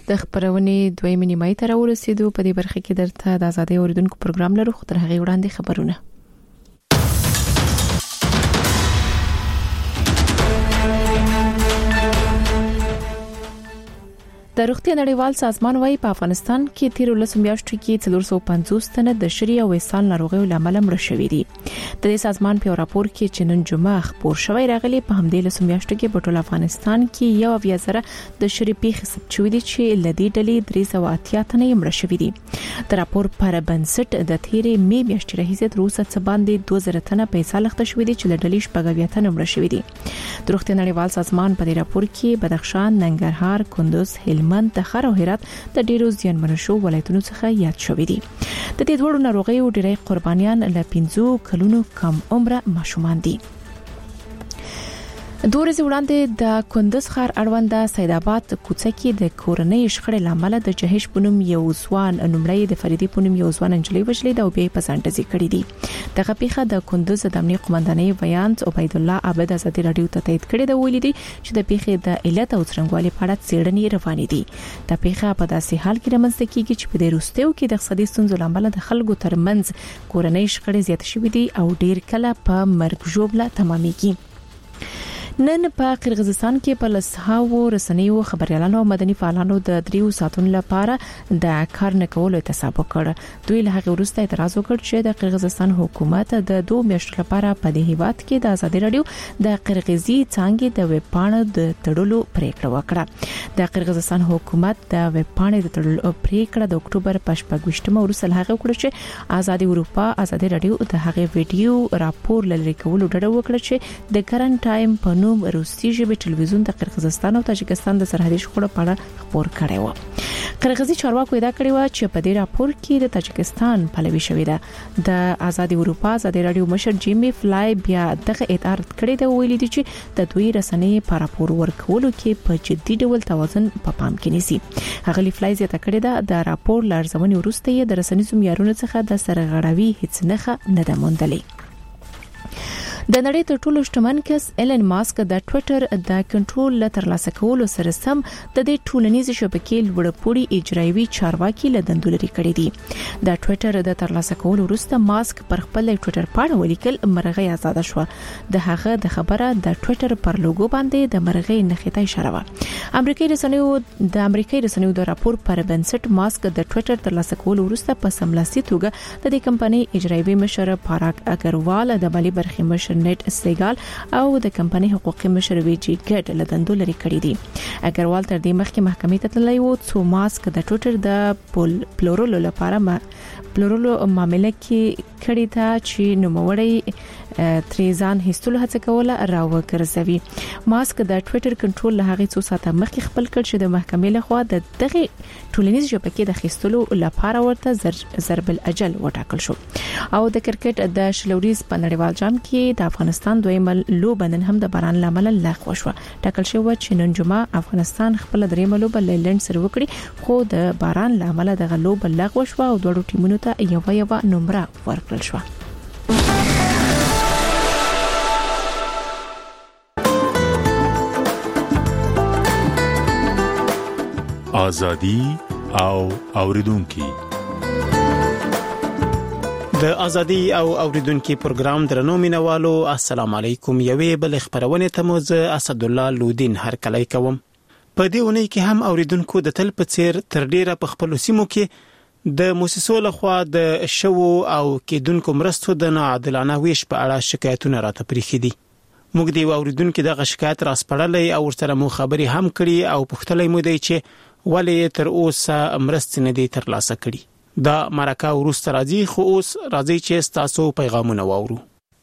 د خبرونې دویمه نیمه ته راورسېدو. په دې برخه کې درته د ازادي اوریدونکو پروګرام لرو، خو تر هغه وړاندې خبرونه. د روغتیا نړیوال سازمان وايي په افغانستان کې تیر 13 میاشتو کې 450 تنه د شری او وصال ناروغیو لامل مړه شوي دي. د دې سازمان په راپور کې چې نن جمعه خبر شوی راغلی په همدې 13 میاشتو کې په ټول افغانستان کې یو اویازره د شری پیښې ثبت شوې دي چې لدی ډلې 380 تنه مړه شوي دي. د راپور پر بنسټ د تیرې می میاشتې راهیسې تر اوسه څه باندې 2000 تنه پیسې لغته شوې دي چې د ډلې شپږ تنه مړه شوي دي. د روغتیا نړیوال سازمان په دې راپور کې بدخشان، ننګرهار، کندوز، هلمند، تخار او هرات د ډیرو زیانمن شو ولایتونو څخه یاد شوې دي. د دې دوړو ناروغیو ډېری قربانیان له 15 کلونو کم عمره ماشومان دي. دوه ورځې وړاندې د کندز ښار اړوند سید آباد کوڅه کې د کورنۍ شخړې لامل د جهش پونم یو ځوان نومړی د فریدي پونم یو ځوان انجلۍ وجلې د او بیا په ځانډزي کړې دي. دغه پیښه د کندز د امنیه قومندانۍ ویانت عبید الله عابد ازادي رادیو ته تایید کړې ده، ویلي دي چې د پیښې د علت او څرنګوالي په اړه څېړنې روانې دي. د پیښه په داسې حال کې رامنځته کیږي چې په دې وروستیو کې د اقتصادي ستونزو لامل د خلکو ترمنځ کورنۍ شخړې زیات شوې دي او ډیر کله په مرګ ژوبله تمامېږي. نن په قرغیزستان کې په لسهاو رسنیو خبريالانو او مدني فعالانو د 3 ساعتونو لپاره د کار نه کولو اعتصاب وکړ. دوی له هغه وروسته اعتراض وکړ چې د قرغیزستان حکومت د 2 میاشتو لپاره په دې هیواد کې د ازادي رادیو د قرغیزي څنګه د ویب پاڼې د تړلو پریکړه وکړه. د قرغیزستان حکومت د ویب پاڼې د تړلو پریکړه د اکتوبر په 28مه وروسته له هغه وکړه چې ازادي اروپا ازادي رادیو د هغه ویډیو راپور لری کولو ډډه وکړه چې د کرنټ ټایم په روسي ژبه ټلویزیون د قرغیزستان او تاجکستان د سرحدي شخړو په اړه خبر کړی و. قرغیزي چارواکو ادعا کړې و چې په دې راپور کې د تاجکستان پلوي شوې ده. د ازادي اروپا ازادي رادیو مشر جیمی فلای بیا دغه ادعا کړې ده، ویلي دي چې د دوی رسنۍ په راپور ورکولو کې په جدي ډول توازن په پام کې نیسي. هغه فلای زیاته کړې ده د راپور لارښوونې وروسته د رسنیزو معیارونو څخه د سرغړاوي هیڅ نښه نه ده موندلې. د نړۍ تر ټولو شتمن کس ایلن ماسک د ټوئیټر د کنټرول له ترلاسه کولو سره سم د دې ټولنیزې شبکې لوړپوړي اجرایوي چارواکي له دندو لري کړی دي. د ټوئیټر د ترلاسه کولو وروسته ماسک پر خپل ټوئیټر پاڼه ولیکل مرغۍ آزاد شوه. د هغه د خبره د ټوئیټر پر لوګو باندې د مرغۍ نښې ته اشاره و. امریکایي رسنیو د راپور پر بنسټ ماسک د ټوئیټر ترلاسه کولو وروسته په سملاسي توګه د دې کمپنۍ اجرایوي مشر پاراک اګروال، د مالي برخې مشر نت سیګال او د کمپنۍ حقوقي مشر ویجی ګډ له دندو لري کړی دي. اګروال تر دې مخکې محکمې ته تللی و چې ماسک د ټوئیټر د پلورلو لپاره معاملې کې کړی تا چې نوموړی تریزان هیستلو هڅه کوله راوګرځوي. ماسک د ټوئیټر کنټرول له هغه څو ساعته مخکې خپل کړ چې د محکمې لخوا د دغه ټولنیز شبکې د خېستلو لپاره ورته ضرب الاجل وټاکل شو. او د کرکټ د شلوریز په نړیوال جام کې د افغانستان دویمه لوبه نن هم د باران لامل لغوه شو. ټاکل شو چې نن جمعه افغانستان خپل دریمه لوبه لینډ سره وکړي، خو د باران لامل د لوبه لغوه شو او دوه ټیمونو ته یو نمبر ورکړل شو. ازادي او اوریدونکو د ازادي او اوریدونکو پروګرام درنو مینوالو، السلام علیکم. یوې بل خبرونه ته موز اسد الله لودین هر کله کوم. په دې ونې کې هم اوریدونکو د تل په څیر تر ډیره په خپل سیمو کې د موسسو لخوا د شو او کېدونکو مرستو د ناعادلانه ویش په اړه شکایتونه راته پریخي دي. موږ دی اوریدونکو دغه شکایت راسپړلې او ورسره مو خبري هم کړي او پوښتلې مو دی چې ولې تر اوسه مرستې نه دي ترلاسه کړي. دا مرکه ورسته راځي، خو اوس راځي چې تاسو پیغامونه واورو.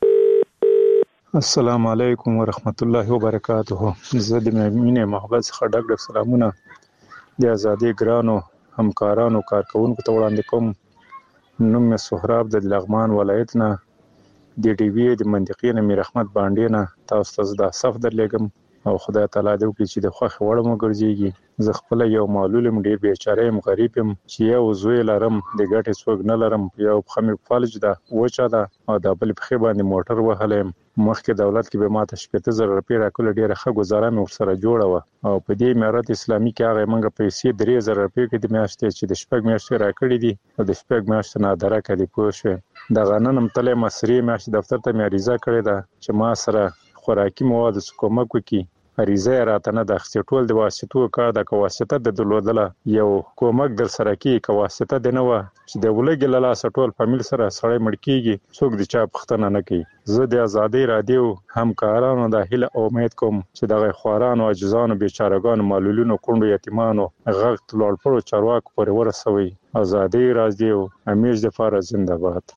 السلام علیکم ورحمت الله وبرکاته. زه د مینې محبت څخه ډک سلامونه د ازادي ګرانو همکارانو کارکونکو ته وړاندې کوم. نوم مې سهراب د لغمان ولایت نه د ډي وی د منطقې نه میر احمد باندې نه تاسو ته د صف درلګم او خدای تعالی دې وکړي چې د خوښ وړ مو ګرځيږي. زه خپل یو معلول يم، ډیر بیچاره يم، غریب يم چې یو زوی لرم، د ګټې څوک نه لرم، یو خمي فلج ده وچه ده او د بل په خې باندې موټر وهلم. مخکې دولت کې به ماته 70,000 روپۍ راکول، ډیره ښه گزاره مې ورسره جوړه و او په دې امارت اسلامي کې هغه منګه پیسې 3,000 روپۍ کې د میاشتې چې د شپږ میاشتې راکړې دي او د شپږ میاشتې نه درکه دی پوه شو. د غننم تلې مسری میاشتې دفتر ته مې عریضه کړې ده چې ما سره خوراکي مواد کومک وکړي. عریضه راته نه د اخیستې، ټول د واسطو کار د واسطه د درلودله، یو کومک در سره کې که واسطه د نه و چې د ولګي له لاسه ټول فامیل سره سړی مړ کېږي، څوک د چا پوښتنه نه کوي. زه د ازادۍ راډیو همکارانو د هیله امید کوم چې دغه خوارانو، عاجزانو، بیچارهګانو، معلولینو، کونډو، یتیمانو غږ لوړپوړو چارواکو پورې ورسوي. ازادۍ راډیو همیش دپاره زنده باد.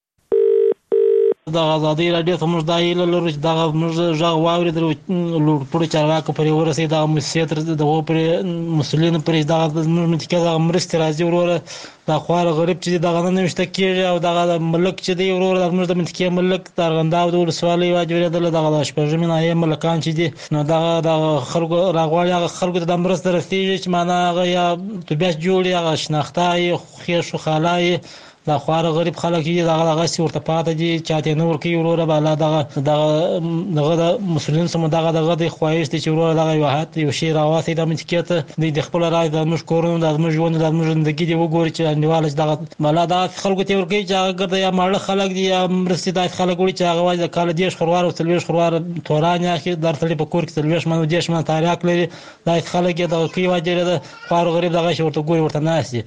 د ازادۍ راډیو ته موږ دا هیله لرو چې دغه موږ غږ واورېدل لوړپوړو چارواکو پورې ورسوي، دغه موسسې تر دغو پورې مسؤلینو پورې دغه زموږ منطقې دغه مرستې راځي. وروره دا خوار غریب چې دغه نه نوشته کېږي او دغه ملک چې دی وروره زموږ د منطقې ملک د ارغنداب د ولسوالۍ واجورېدله، دغه د شپږمې ناحیې ملکان چې دي نو دغه خلکو راغواړي هغه خلکو ته د مرسته رسېږي چې معنا هغه یا طبیعت جوړي، هغه شناخته یې خېښ و خاله یې دا خوار غریب خلک دي دغه سی ورته پاتې دي چاته نه ورکوي. وروره بالا دغه د مسؤلین سم دغه د خواهش دي چې وروره دغه واحد یو شی راوځي د منطقې ته د خپل راځي د موږ کورونو د موږ ژوند د موږ زندګي دی وګوري چې انډیواله دغه مالا د خلکو ته ورکوي چې هغه ګرځي یا ماړه خلک دي یا مرستې د خلک وړي چې هغه واځي د کال دیش خروار او تلويش خروار توران یا کې در تلې په کور کې تلويش منو دیش من تاریخ لري د خلک د کوي واجره د خوار غریب دغه شی ورته ګوري ورته ناشي.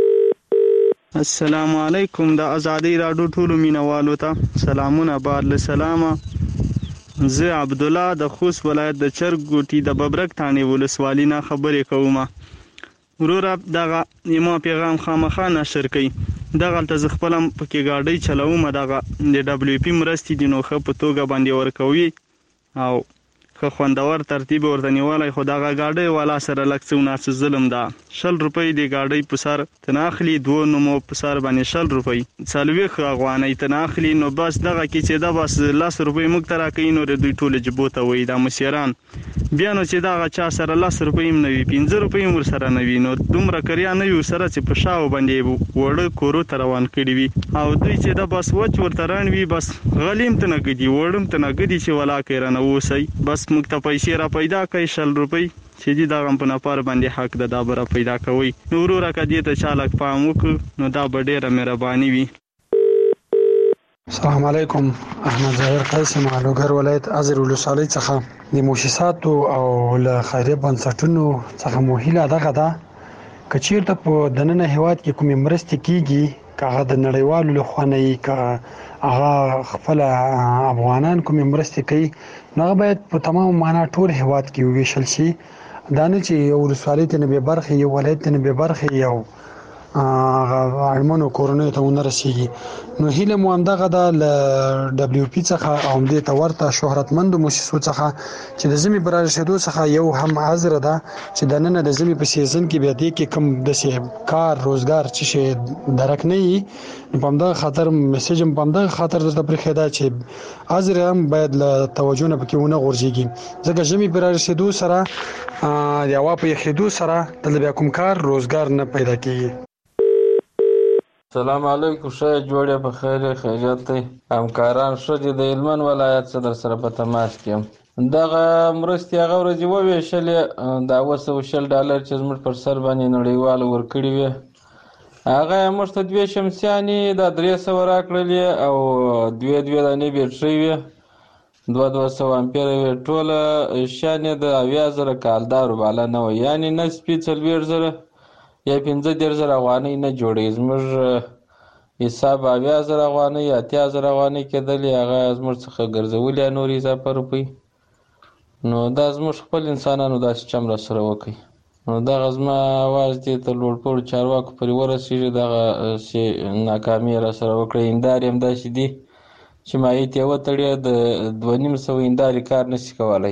السلام علیکم د ازادۍ راډیو ټولو مینوالو ته سلامونه. بعد له سلامه، زه عبد الله د خوست ولایت د چرګ ګوټي د ببرک تانې ولسوالۍ نه خبرې کوم. وروره دغه یما پیغام خامخا نشر کړئ. دغلته زه خپل پکې ګاډۍ چلوم، دغه د دبليو پی مرستې د نوخه په توګه باندې ورکوي او خو خوندور ترتیب ورته نیولای. خو دغه ګاډۍ والا سره لږ څه ناڅه ظلم ده. 100 روپۍ د ګاډۍ په سر تناخلي، 2 نومو په سر باندې 100 روپۍ 40 افغانۍ تناخلي. نو بس دغه کې چې دا بس 10 روپۍ موږ ته راکوي، نو د دوی ټول جبو ته وایي دا مسیران. بیا نو چې دغه چا سره 10 روپۍ هم نه وي، 15 روپۍ ور سره نه وي، نو دومره کریا نه وي سره چې په شاو باندې وړه کورو ته روان کړي وي او دوی چې دا بس وچ ورته روان وي، بس غلیم ته نه ګدي وړم ته نه ګدي چې ولا کې رانه وسی. بس موږ ته پیسې را پیدا کوي 100 روپۍ چې دي دغه په نفر باندې حق ده دا به را پیدا کوي. نو وروره که دې ته چا لږ پام وکړو نو دا به ډېره مهرباني وي. السلام علیکم. احمد ظاهر قاسم، علوګر ولایت ازر ولسوالۍ څخه د مؤسساتو او له خیریه بنسټونو څخه مو هیله دغه ده که چیرته په دننه هیواد کې کومې مرستې کیږي، که هغه د نړیوالو لخوا نه وي، که هغه خپل افغانان کومې مرستې کوي، نو هغه باید په تمام معنا ټول هیواد کې وویشل شي. دا نه چې یو ولسوالۍ ته نه بې برخې، یو ولایت ته نه بې برخې، یو اړمنو کورنیو ته ونه رسیږي. نو هیله مو همدغه ده له دبليو پی څخه او همدې ته ورته شهرتمندو مؤسسو څخه چې د ژمي پر رسېدو څخه یو هم حاضر ده چې د نن د ژمي په سیزن کې بیا دې کې کم د کار روزګار چې شي درک نه وي. نو په همدغه خاطر میسج هم په همدغه خاطر درته پرېښی ده چې حاضر هم باید له توجه نه پکې ونه غورځېږي، ځکه ژمي پر رسېدو سره د هوا په یخېدو سره دلته بیا کوم کار روزګار نه پیدا کېږي. السلام علیکم. ښه جوړې په خیر خیریت دی. همکاران ښه دي. د هلمند ولایت څخه در سره په تماس کې یم. دغه مرستې هغه ورځې وویشلې، دا $200 چې زموږ پر سر باندې نړیوالو ورکړي وي، هغه یې موږ ته 2 شمسیانې دا 300 راکړلې او 2 دانې بیټرۍ وې، 200 امپیره وې. ټوله شیان یې د 80,000 کالدارو بالا نه وه، یعنې نصفي 40,000 یا 15,000 افغانۍ نه جوړوي. زموږ حساب 80,000 افغانۍ 80,000 افغانۍ کېدلې، هغه زموږ څخه ګرځولې نور اضافه روپۍ. نو دا زموږ خپل انسانانو دا سیسټم را سره وکړي. نو دغه زما اواز دې ته لوړپوړو چارواکو پورې ورسېږي، دغه ناکامي را سره وکړي. هندارې هم داسې دي چې مایع یې وتړې، د 2,500 هندارې کار نشي کولی.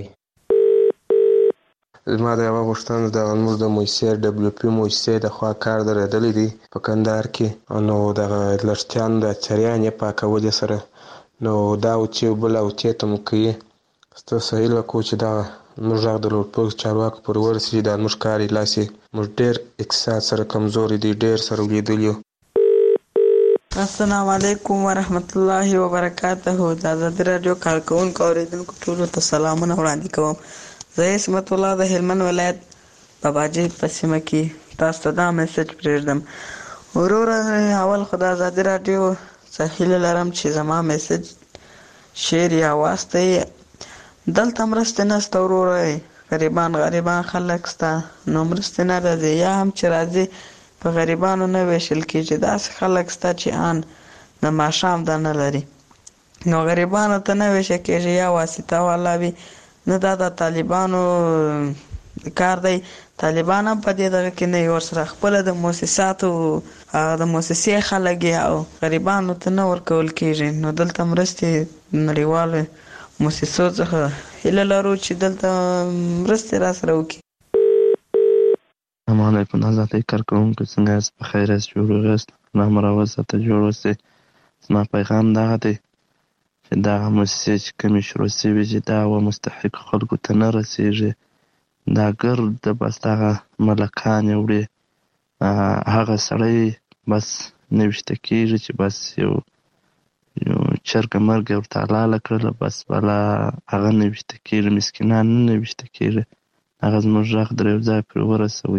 زما د یوه غوښتنه دغه زموږ د مؤسسې دبليو پی مؤسسې د خوا کار درېدلی دی په کندهار کې، نو دغه لښتیانو د چریانې پاکولې سره نو دا اوتې بله اوتې ته مو کوي. ستاسو هیله کوو چې دغه موږ غږ د لوړپوړو چارواکو پورې ورسېږي دا زموږ کار لاسې موږ ډېر اقتصاد سره کمزوري دي ډېر سره ولیدلي. السلام علیکم ورحمت الله وبرکاته. د ازادي راډیو کارکونکو اوریدونکو ټولو ته سلامونه وړاندې کوم. زه عصمت الله د هلمند ولایت په باجې په سیمه کې تاسو ته دا میسج پرېږدم. وروره اول خو د ازادي راډیو څخه هیله لرم چې زما میسج شیر یا واستئ. دلته مرستې نشته وروره، غریبان خلک شته، نو مرستې نه راځي، یا هم چې راځي په غریبانو نه ویشل کېږي. داسې خلک شته چې ان د ماښام دا نه لري، نو غریبانو ته نه ویشل کېږي، یا واسطه والا وي. نه دا د طالبانو کار دی، طالبان هم په دې دغه کې نه وي، ورسره خپله د مؤسساتو د مؤسسې خلک او غریبانو ته نه ورکول کېږي. نو دلته مرستې نړیوالو مؤسسو څخه هیله لرو چې دلته مرستې را سره وکړي. السلام علیکم ازادي کارکونکو، څنګه یاست؟ په خیر یاست؟ جوړ یاست؟ الله راوسته جوړ اوسئ. زما پیغام دغه دی چې دغه موسسې چې کومې شروع شوي چې دغه مستحقو خلکو ته نه رسېږي، دا ګرد بس دغه ملکانې وړي. هغه سړی بس نوشته کېږي چې بس یو چرګه مرګ ورته حلاله کړله، بس بله هغه نوشته کېږي، مسکینان نه نوشته کېږي. هغه زموږ غږ در یو ځای پرې ورسوئ.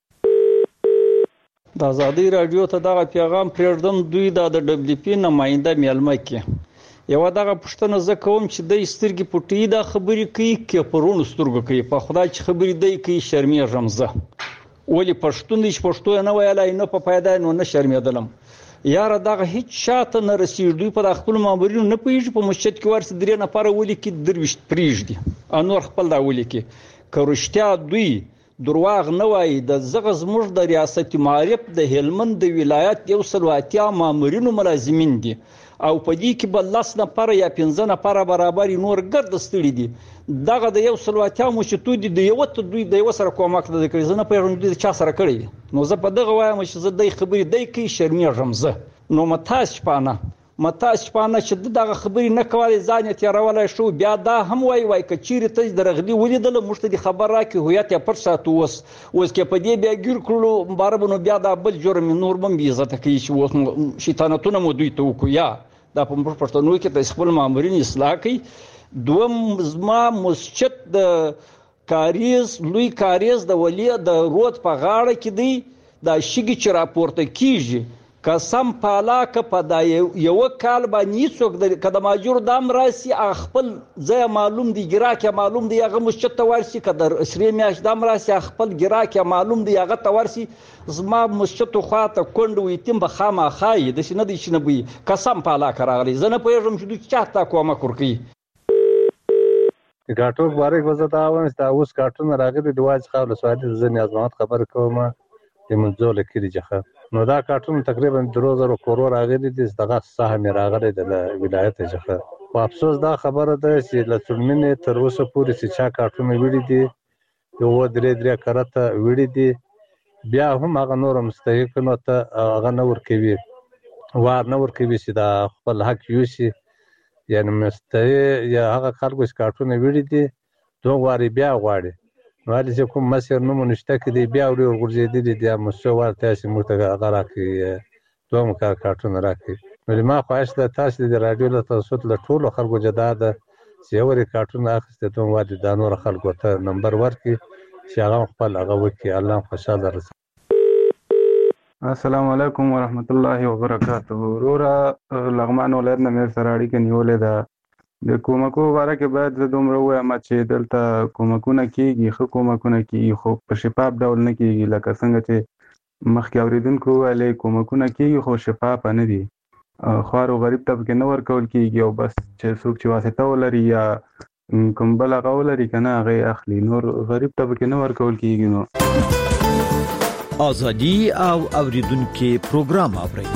د ازادي راډیو ته دغه پیغام پرېږدم. دوی د ډبلیو پي نماینده میلمه کې یوه دغه پوښتنه زه کوم چې دی سترګې پټوي دا خبرې کوي که په روڼو سترګو کوي؟ په خدای چې خبرې دی کوي شرمېږم زه. ولې پښتون دی چې پښتو یې نه ویلی نه په پیدا نو نه شرمېدلم. یاره دغه هیڅ شاته نه رسېږي. دوی په د خپلو مامورینو نه پوهېږي، په مسجد کې ورسې 3 نفره ولیکي 23 پرېږدي او نور خپل دا ولیکي. که رښتیا دوی درواغ نه وایي، دغه زموږ د ریاست معارف د هلمند د ولایت 180 مامورینو ملازمین دي او په دې کې به 10 نفره یا 15 نفره برابر نور ګرد ستړي دي. دغه د 180 مشتو دي د یو ته دوی د یو سره کومک نه کوي. زه نه پوهېږم دوی چا سره کړی. نو زه په دغه وایم چې زه د خبرې دی کوي شرمېږم زه. نو متاس شپانه چې دغه خبرې نه کولای ځان یې تېرولی شو. بیا دا هم وای که چیرې ته د رغلي ولیدله موږ ته دې خبر راکړي هویت یې پټ ساتو. اوس که په دې بیا ګیر کړلو باره به نو بیا دا بل جرم نور به هم بې عزته کوي چې اوس شیطانتونه مو دوی ته وکړو. یا دا په موږ پښتنو کې د خپل مامورین اصلاح کوي. دوم زما مسجد د کاریز لوی کاریز د ولی د رود په غاړه کې دی. دا شګې چې راپورته کېږي قسم پالا که په دا یو کال باندې هیڅوک که د ماجور دام راسي خپل ځای معلوم دی، ګراک معلوم دی، هغه مسجد ته ورسي. که د سرې میاشت دام راسي خپل ګراک معلوم دی، هغه ته ورسي. زما مسجد خوا ته کونډ و یتیم به خامخا یي، داسې نه دی چې نه به قسم پالا که راغلی. زه نه پوهېږم چې دوی چا ته کومک ورکوي. ګاټو مبارک وزه دا وایم چې دا اوس ګاټونه راغلي د واج څخه ولسوالي زه نیاز محمد خبرې کوم د منځو له کلي څخه. نو دا کارټون تقریبا 3000 کورو راغلي دي. دغه سهم راغلی د ولایت څخه. په افسوس دا خبره ده چې له څلمنې تر اوسه پورې چې چا کارټون ویلي دي یو 3 کرته ویلي دي، بیا هم هغه نور مستحقینو ته هغه نه ورکوي، وار نه ورکوي چې دا خپل حق یوسي. یعنی مستحق یا هغه خلکو چې کارټون ویلي دي دوه واري بیا غواړي. نو هلې چې کوم مسیر نومونه شته کې دی بیا ورې ورغورځېدلي دي مسو ورته چې موږ ته هغه راکړي دوه کارټونه راکړي. نو ما خواهش ده تاسو د راډیو له توسط له ټولو خلکو جدا ده چې یو کارټونه اخیسته دوه واري د نور خلکو ته نمبر ورکړي چې هغه خپل هغه وکړي. الله خوشاله رسي. السلام علیکم ورحمت الله وبرکاته. وروره لغمان ولایت نه مې سره اړیکه نیولې ده. د کومکو باره کې باید زه دومره ووایم چې دلته کومکونه کېږي، ښه کومکونه کېږي، خو په شفاف ډول نه کېږي. لکه څنګه چې مخکې اورېدونکو وویلې کومکونه کېږي خو شفافه نه دي. خوار او غریب ته پکې نه ورکول کېږي او بس چې څوک چې واسطه ولري یا کوم بل هغه ولري که نه هغه یې اخلي، نور غریب ته پکې نه ورکول کېږي. نو ازادي او اوریدونکو پروګرام اوري.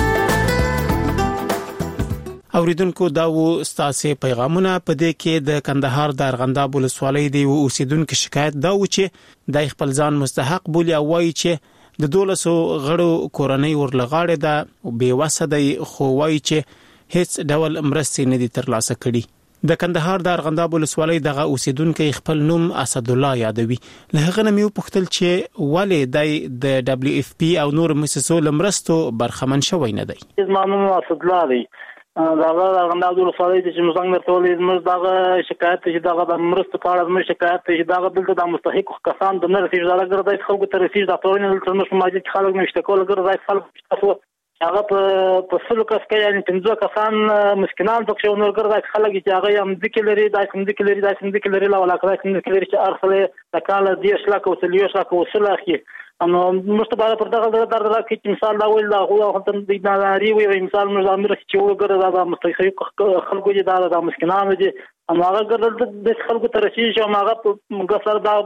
اوریدونکو دا و ستاسو پیغامونه. په دې کې د کندهار د ارغنداب ولسوالۍ دی اوسیدونکو شکایت دا و چې د خپل ځان مستحق بولی او وایي چې د 1200 غړو کورنۍ ورلغاړه ده او بې وسه دی، خو وایي چې هیڅ ډول مرستې نه دي ترلاسه کړي. د کندهار د ارغنداب ولسوالۍ دغه اوسیدونکو خپل نوم اسد الله یادوي. له هغه نه مې پوښتل چې ولې د دبليو اف پی او نور مؤسسو لمرستو برخمن شوی نه دی. زما نوم اسد الله دی. دغه ارغنداب ولسوالۍ چې موږ څنګه ټول موږ دغه شکایت چې دغه د مرستو په اړه موږ شکایت چې دغه دلته د مستحق کسان د نرسي ځای ګرځي خلکو ته رسیدي د ټولنې د ترمنځ ماجد خلک نشته کول ګرځي خلک هغه په سلو کس کې یعنی 15 کسان مسکینان پکې ونور ګرځي خلک چې هغه هم ذکر لري د ذکر لري د ذکر لري لا ولا کړی چې ارسله د کال د 10 لک او 30 لک وسله اخی انو مستباله پر دغه در کې مثال دا ویل دا هو هم د ناري وي مثال موږ امر چې وګره دا مستحق خلکو چې دا مسکینان دي اما هغه ګرځل د خلکو ته رسیدي چې هغه غفر دا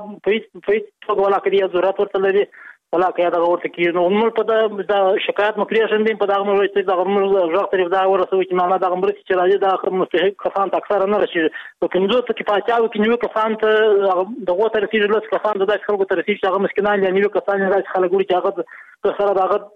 په ولا کې ضرورت ورته لري ولا کې دا ورته کې نو موږ په دا شکایت مکریشن دي په دغه موږ چې دا موږ ځخ طرف دا ورسوي چې معنا دا مرستې چې راځي دا مستحق کسان اکثر نه رسیدي په کومو ته کې پاتاو کې نو کسان ته دغه ته رسیدي لږ کسان د خلکو ته رسیدي چې هغه مسکینان یا نو کسان راځي خلک ورته هغه سره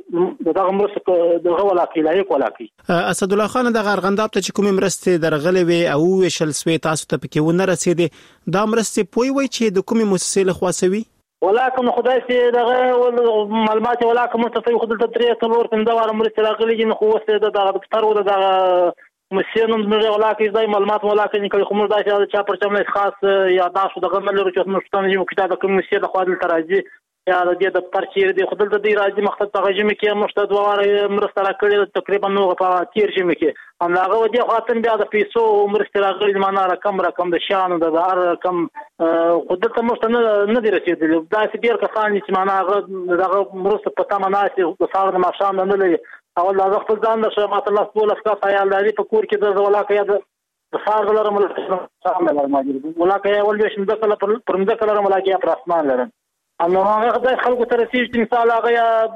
دغه مرستې دغه ولا کې لایق ولا کې اسد الله خان دغه ارغنداب ته چې کوم مرستې درغلې وي او وشل سوي تاسو ته پکې ونه رسیدي دا مرستې پوي وي چې د کومې مؤسسې له خوا سوي ولکه خدای سي دغه معلومات ولکه مستفي خدای ته درې څلور پنځه واره مرستې راغلي نو خو وسته دغه دفتر و دغه مسینم دغه ولکه ځای معلومات ولکه نه کوي خو موږ دا چې چا پرچم خاص یا داسو دغه ملر چې موږ ستنه یو کتاب کوم مسیه د خپل ترازی یا د دې دفتر چې د خپل د دې راځي مختص تغجمه کې مشته دواره مرسته راکړي تقریبا نو په تیر جمع کې هم هغه ودی خاطر بیا د پیسو مرسته راغلي معنا رقم د شان د رقم خدای ته مشته نه دی رسیدلی دا چې ډیر کسان چې معنا هغه مرسته په تمه ناسي د ساغ د ماشام نه لري اول دا خپل ځان د شمات الله سبحانه وتعالى خیال لري په کور کې د ولاکه د ساغ لرم شامل موجود ولاکه اول به شم د کله پرمځ کله ولاکه پر اسمان لرم انو هغه د خلکو ته رسیدي مثال هغه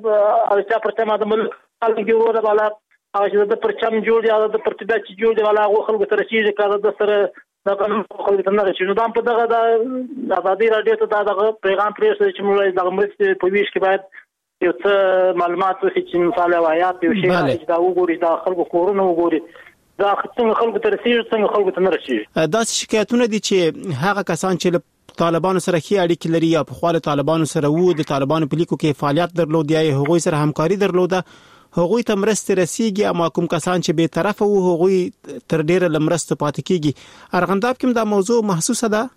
یا چې پرته د ملک خلک جوړه بالا هغه چې د پرچم جوړ یا د پرتبات جوړ دی بالا هغه خلکو ته رسیدي کړه د سره د قانون خلکو ته نه رسیدي نو دا په دغه د آزادي رادیو ته دغه پیغام پریږدي چې موږ د مرستې په ویش کې باید یو څه معلومات وشي چې مثال وايات یو شی چې دا وګوري د خلکو کورونه وګوري دا څنګه خلکو ته رسیدي څنګه خلکو ته نه رسیدي دا شکایتونه دي چې هغه کسان چې طالبانو سره کې اړیکې لري یا په خواله طالبانو سره وو د طالبانو په لیکو کې فعالیت درلود یا هغوی سره همکاري درلوده هغوی ته مرسته رسیږي اما کوم کسان چې به طرف وو هغوی تر ډیره لمرسته پاتې کیږي ارغنداب کې دا موضوع محسوسه ده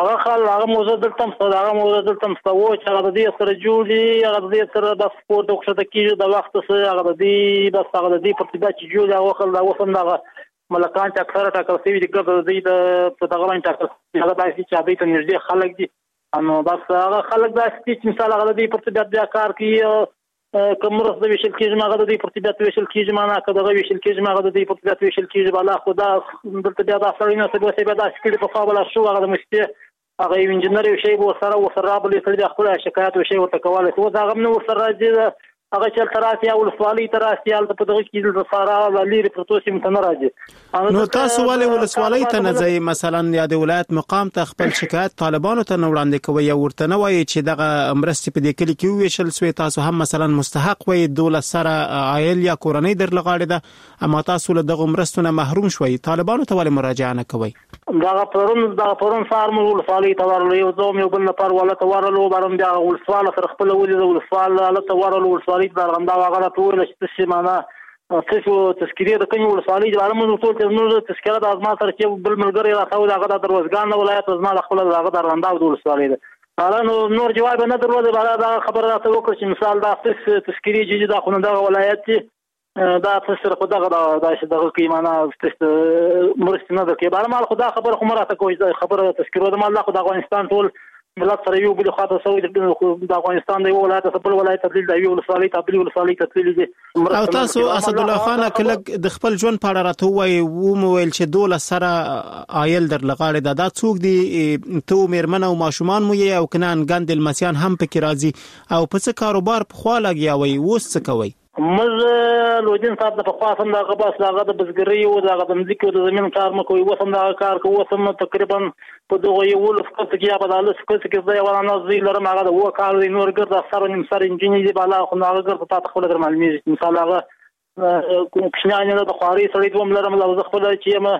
هغه موضوع دلته مستوي چې هغه د دې سره جوړي هغه د دې سره د سپورت او خصوصي کېږي د وخت سره هغه د دې په ابتدا چې جوړي او خل دا وسم دا ملکان چې اکثره ټاکل شوی دي د دې په دغه باندې ټاکل هغه داسې چې هغه ته نږدې خلک دي انو بس هغه خلک داسې چې مثال هغه د دې په ابتدا بیا کار کوي کومرس د ویشل کېږي هغه د دې په ابتدا ویشل کېږي معنا کده ویشل کېږي هغه د دې په ابتدا ویشل کېږي بالا خدا دلته بیا دا سړی نه څه به دا سکړي په خپل شو هغه د مشته هغه انجنیر یو شی وو سره بلې سړي خپل شکایت وشي ورته کوله خو دا غو نو سره راځي هغه چې تراسي او ولسوالۍ تراسي حالت په دغه کې د سارا لری پروتوسي متن راځي نو تاسو ولسوالۍ ته نه ځي مثلا یا د ولایت مقام ته خپل شکایت طالبانو ته وړاندې کوي او ورته نه وایي چې دغه مرستې په دې کلی کې ویشل سوی تاسو هم مثلا مستحق وي دولت سره عائل یا کورنۍ در لغاړي ده اما تاسو له دغه مرستونه محروم شوي طالبانو ته ولې مراجعه نه کوي دغه پرون فارم ولسوالۍ ته ورلې یو ځوم یو بل پر ولا ته ورلو بارم بیا ولسوال سره خپل ولې ولسوال ته ورلو ولسوالۍ د ارغنداب هغه ټول چې معنا تاسو تذکیره د کوم ولسوالۍ د عالمونو ټول تذکیره د ازما سره چې بل ملګری راځو دغه د دروازګان ولایت ازما خپل دغه د ارغنداب د ولسوالۍ ده نور جواب نه درلود دا خبر راته وکړ چې مثال دا تذکیره چې د خونه د ولایت دا تاسو په دغه دغه کې معنا مرستې نه درکې بارمال خدا خبر خو مراته کوي خبر تذکیره د مال خو د افغانستان ټول ملت سره یو بل خاطر سوي د افغانستان د ولایت خپل ولایت تبلیغ دی یو ولسوالۍ تبلیغ دي او تاسو اسد الله خان کله د خپل ژوند په اړه راته وایي و مویل چې دوله سره عائل در لغاړي دا څوک دي ته میرمن او ماشومان مو یې او کنان ګاندل مسیان هم پکې راځي او په څه کاروبار په خوا لګیاوي وس څه کوي مز لودین صاحب د پخواسم د غباس لاغه د بزګری او د غدمځکو د زمين کار مکوې وسم د کار کو وسم تقریبا په دغه یو لفظ کې په داله سکه کې ځای ولا نه زی لرم هغه د وکال نور ګرځا سره نیم سره انجینری دی بالا خو هغه ګرځا په خپل در معلومي مثال هغه کوم کښنانه د خواري سړی دوم لرم لوځ خپل چې ما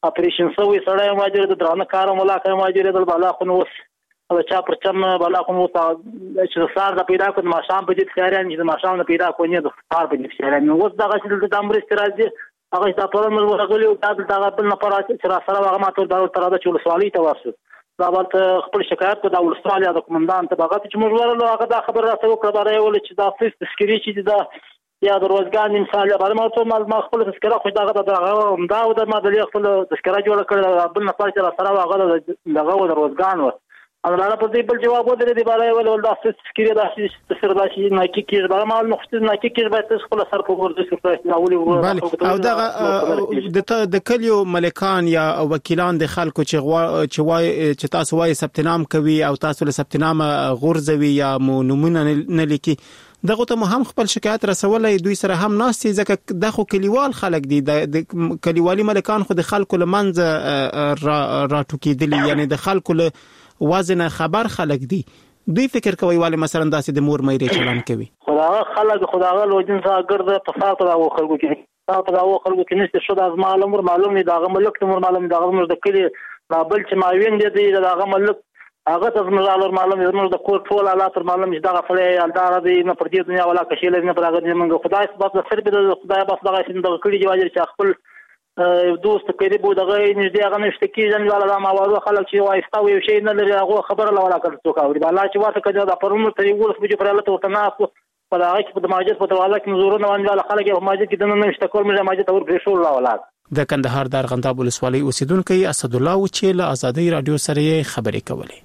اپریشن سوی سړی ماجر د درانه کار ملاقات ماجر د بالا خو نو او چا پرچم بالا خو نو چې سار د پیدا کړ ما شام په دې ښکاران چې ما شام د پیدا کو نه د سار په دې ښکاران نو اوس دغه چې د امر استراجي هغه د پرم ورغلی او د دغه بل نه پرات چې را سره هغه ماته د تر دا چې ولسوالۍ ته واسو دا ورته خپل شکایت کو د ولسوالۍ د کمانډان ته هغه چې موږ ورلو هغه دا خبر راته وکړه باره ول چې دا فیس تشکیلی چې دا یا د روزګان انسان لپاره ما خپل تذکره خو دا د ما د خپل تذکره جوړ کړل بل نه پاتې را سره هغه دغه د روزګان و انا په دې بل جواب ودرې دی باره ول دا تذکره دا چې سر دا شي نه کې باره ما نو خپل نه کې باید خپل سر په ورته شو او دا د کلیو ملکان یا وکیلان د خلکو چې تاسو وایي ثبتنام کوي او تاسو له ثبتنام غورځوي یا نمونه نه لیکي دغه ته هم خپل شکایت رسولای دوی سره هم ناستي ځکه د خو کلیوال خلک دي د کلیوالي ملکان خو د خلکو لمنځ راټوکیدلی یعنی د خلکو له وازنه خبر خلک دي دوی فکر کوي والی مثلا داسې د مور مېرې چلان کوي خدای لوجن ساګر د تفاوت او خلکو کې نشته شو د معلوم نه دغه ملک ته معلوم دغه د کلی بل چې ماوین دي دغه ملک هغه ته زموږ معلوم د کور ټول حالات معلوم چې دغه فلې الدار دي نه پر دې دنیا ولا کشیل نه پر هغه موږ خدای سبحانه د سر به خدای بس دغه چې د کلی جواز چې خپل دوست قریب دغه نږدې هغه نشته کېږي ولا د ماوازو خلک چې وایستاو یو شی نه لري هغه خبره ولا کړ څوک اوري الله چې واته کړه د پرمو ته یو ورس بجو پر الله ته تناسو په هغه کې په ماجد په تواله کې نزورونه باندې خلک په ماجد کې دنه نشته کول مې ماجد اور برښول الله ولاد د کندهار د ارغنداب ولسوالۍ اوسیدونکو اسد الله و چې له ازادي رادیو سره خبرې کولې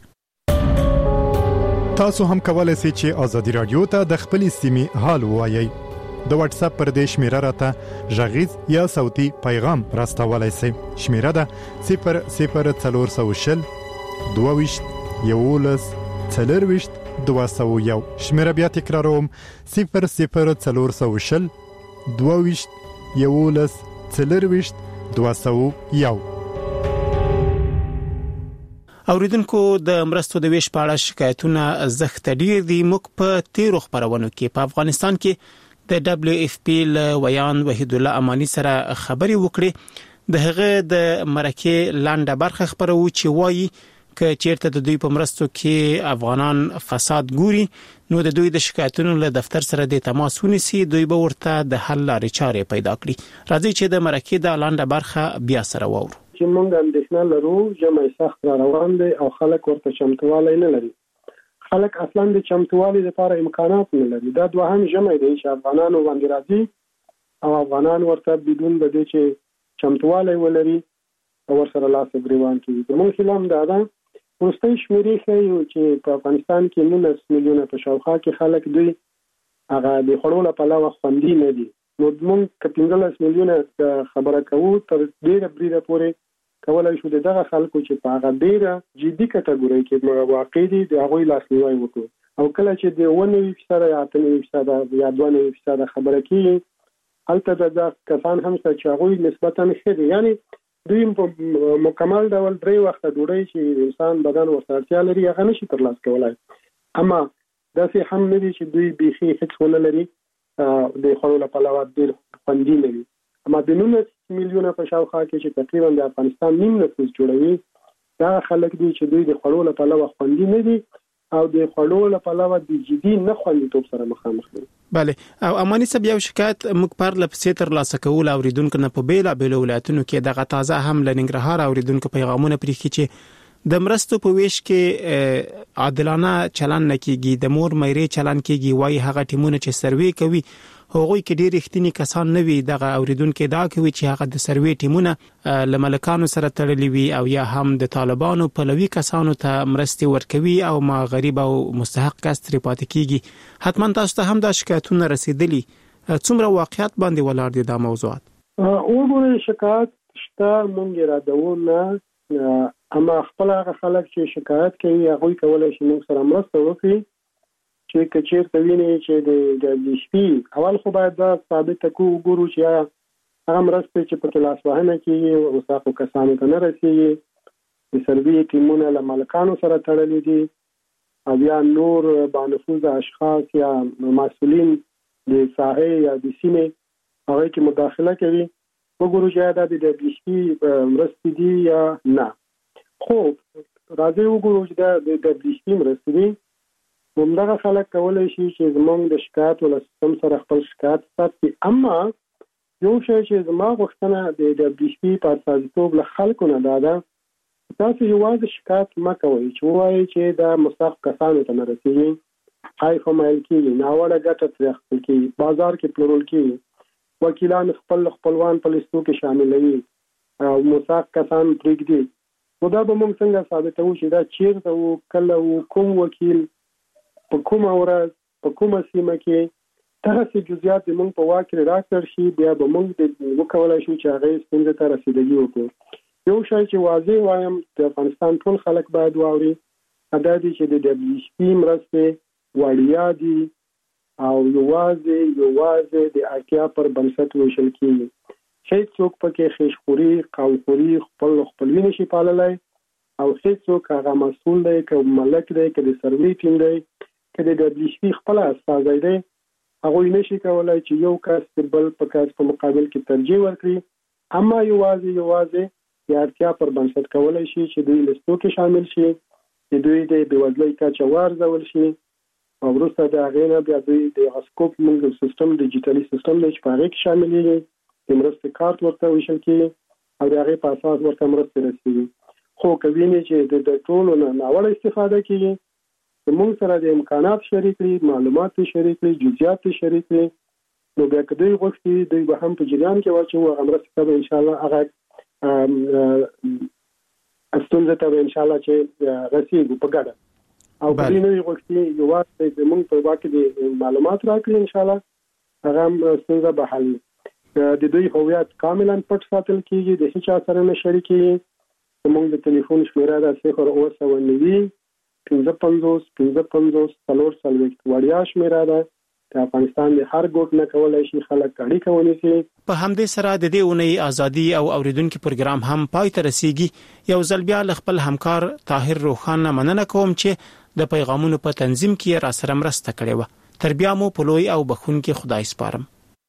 تاسو هم کولای شئ چې ازادي رادیو ته د خپل استماع حال وایي د واتس اپ پر دې شمیره راته ژغیز یا صوتي پیغام راستولای شئ شمیره ده 00400 22 11 40 201 شمیره بیا تکراروم 00400 22 11 40 201 اوریدونکو د مرستو د ویش په اړه شکایتونه زخت ډیر دي موږ په تیرو خبرونو کې په افغانستان کې د دبليو اف پی ل ویان وحید الله امانی سره خبري وکړي د هغه د مرکه لاندې برخه خبرو چې وایي ک چیرته د دوی په مرستو کې افغانان فساد ګوري نو د دوی د شکایتونو له دفتر سره د تماس ونیسي دوی به ورته د حل لارې چارې پیدا کړي راځي چې د مرکه د لاندې برخه بیا سره وورو چې موږ اندېښنه لرو جمع سخت روان دي او خلک ورته چمتووالی نه لري خلک اصلا د چمتووالي لپاره امکانات نه لري دا دوهم جمع دی چې افغانانو باندې راځي او افغانان ورته بدون د دې چې چمتووالی ولري او ورسره لاس ګریوان کوي زموږ خلام دا ده ورستۍ شمیرې ښیي چې په افغانستان کې 19 میلیونه په شاوخوا کې خلک دوی هغه د خړول په لور خوندي نه دي نو موږ 15 میلیونه خبره کوو تر ډیره بریده پورې کولای شو دغه خلکو چې په هغه ډیره جدي کټګوري کې واقع دي د هغوی لاسنیوي وکړو او کله چې د 1% یا 8% یا 2% خبره کوي هلته د کسان هم چې هغوی نسبتا ښه دي یعنی دوی په مکمل ډول درې وخت ډوډۍ چې انسان بدن ورسره لري هغه نشي ترلاسه کولای اما داسې هم نه دي چې دوی بيخي هیڅ ونه لري د خړول په لور د خوندي نه دي اما د 19 میلیونه په شاوخوا کې چې تقریبا د افغانستان نیم نفوس جوړوي دا خلک دي چې دوی د خړول په لور خوندي نه دي او د خړول په لور د جدي نه خوندیتوب سره مخامخ دي بله او امانی صاحب یو شکایت موږ پر لپسې تر لاسه کول اوریدونکو نه په بیل ولایتونو کې دغه تازه هم لنګرهار اوریدونکو پیغامونه پرې چې د مرستو په ویش کې عادلانه چلن نه کیږي د مور مېرې چلن کیږي وای هغه ټیمونه چې سروې کوي هغوی کې ډېر اختینی کسان نه وي دغه اوریدونکو دا کوي چې هغه د سروې ټیمونه لملکانو سره تړلي وي او یا هم د طالبانو په لوي کسانو ته مرستي ورکوي او ما غریب او مستحق کس ترې پاتې کیږي حتما تاسو ته هم دا شکایتونه رسیدلي څومره واقعیت باندې ولاړ دي دا موضوعات اوګوري شکایت شته مونږ را دوونه اما خپل هغه خلک چې شکایت کوي هغه کولای شي موږ سره مرسته وکړي چې کچیر تویني چې د شپې اول خو باید دا ثابت کو ګورو چې هغه مرسته چې په کلاس وهنه کې او تاسو کسانو ته نه رسیږي د سروي ټیمونه له مالکانو سره تړلي دي او یا نور بانفوذ اشخاص یا مسؤلین د ساحې یا د سیمې هغه کې مداخله کوي وګورو چې دا د WFP مرستې دي یا نه. خو راځي وګورو چې دا د WFP مرستې دي. همدغه خلک کولی شي چې زموږ د شکایت ول سیستم سره خپل شکایت ساتي. اما یو شی چې زما غوښتنه د WFP په اساسیتوب له خلکو نه ده تاسو یوازې شکایت مه کوئ چې ووایئ چې دا مستحق کسانو ته نه رسېږي، های فمایل کېږي، ناوړه ګټه ترې اخیستل کېږي، بازار کې پلورل کېږي، وکیلان خپل خپلوان په لیستو کې شاملوي او مستحق کسان پرېږدي. نو دا به موږ څنګه ثابتوو چې دا چېرته و، کله و، کوم وکیل، په کومه ورځ، په کومه سیمه کې، دغسې جزئیات د موږ په واک کې راکړل شي، بیا به موږ وکولی شو چې هغې ستونزې ته رسیدګي وکړو. یو شی چې واضح وایم د افغانستان ټول خلک باید واوري دا دی چې د WFP مرستې وړیا دي او یوازې د اړتیا پر بنسټ ویشل کېږي. هیڅوک پکې خیشخوري، قومخوري خپلوي نشي پاللی او هیڅوک هغه مسؤل دی که ملک دی که د سروي ټیم دی که د WFP خپل استازی دی هغوی نشي کولی چې یو کس د بل په کس په مقابل کې ترجیح ورکړي. اما یوازې د اړتیا پر بنسټ کولی شي چې دوی لیستو کې شامل شي، چې دوی د بېوزلۍ کچه وارزول شي او وروسته د هغې نه بیا دوی د سکوپ موږ سیستم ډیجیټلي سیستم دی چې په هغې کې شاملېږي، د مرستې کارت ورته ویشل کېږي او د هغې په اساس ورته مرستې رسېږي. خو که ویني چې د ټولو نه ناوړه استفاده کېږي، زموږ سره د امکانات شریک کړي، معلومات شریک کړي، جزئیات شریک کړي، نو بیا که دوی غوښتي دوی به هم په جریان کې واچوو، هغه مرستې ته به انشاءالله هغه ستونزه ته به انشاءالله چې رسېږو په ګډه. او که دوی نه وي غوښتي یوازې زموږ په واک کې د معلومات راکړي انشاءالله هغه هم ستونزه به حل وي. د دوی هویت کاملا پټ ساتل کېږي، د هېچا سره نه شریکېږي. زموږ د تلیفون شمېره ده 0990 55 55 440 وړیا شمېره ده. د افغانستان د هر ګوټ نه کولای شي خلک اړیکه ونیسي. په همدې سره د دې اونۍ ازادي او اوریدونکو پروګرام هم پای ته رسیږي. یو ځل بیا خپل همکار طاهر روخان مننه کوم چې د پیغامونو په تنظیم کې را سره مرسته کړې و. تر بیا مو په لوی او بخونکي خدای سپارم.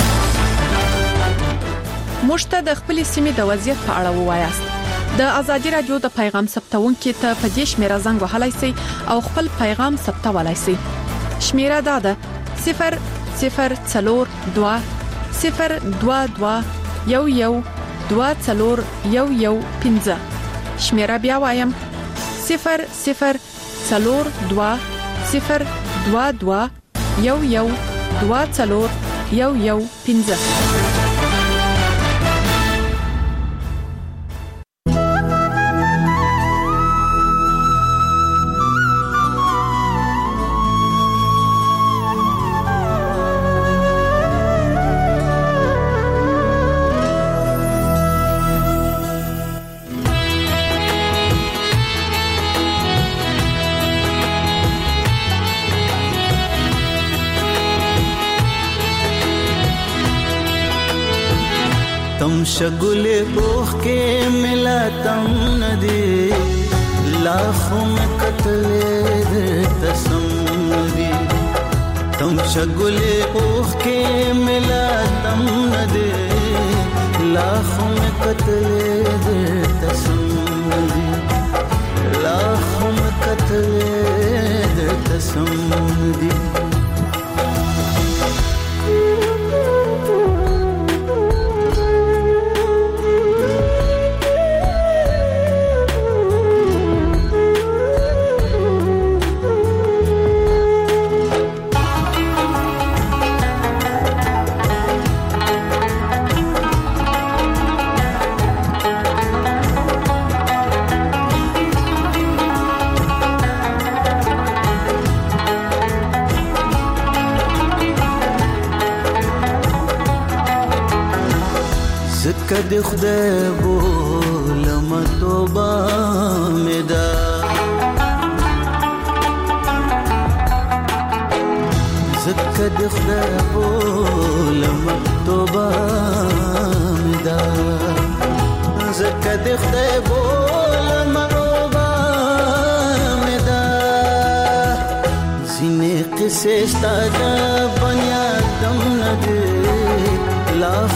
مشته د خپل سیمې د وضعیت په اړه ووایاست. د ازادي رادیو د پیغام ثبتونکو ته په دې شمیره زنګ وهلای شئ او خپل پیغام ثبتولای شئ. شمیره ده 0042 022 11 24 شمیره بیا وایم 0042 022 11 24 शगुले ओख के मिला तम नदी लाखों में कतले तसम दी तुम शगुले ओख के मिला तम नदी लाखों में कतले तसम दी लाखों में कतले तसम दी کد خدای بولم توبه مدا زکد خدای بولم توبه مدا زکد خدای بولم توبه مدا زینه قصه ستاد بنیادم ندی لا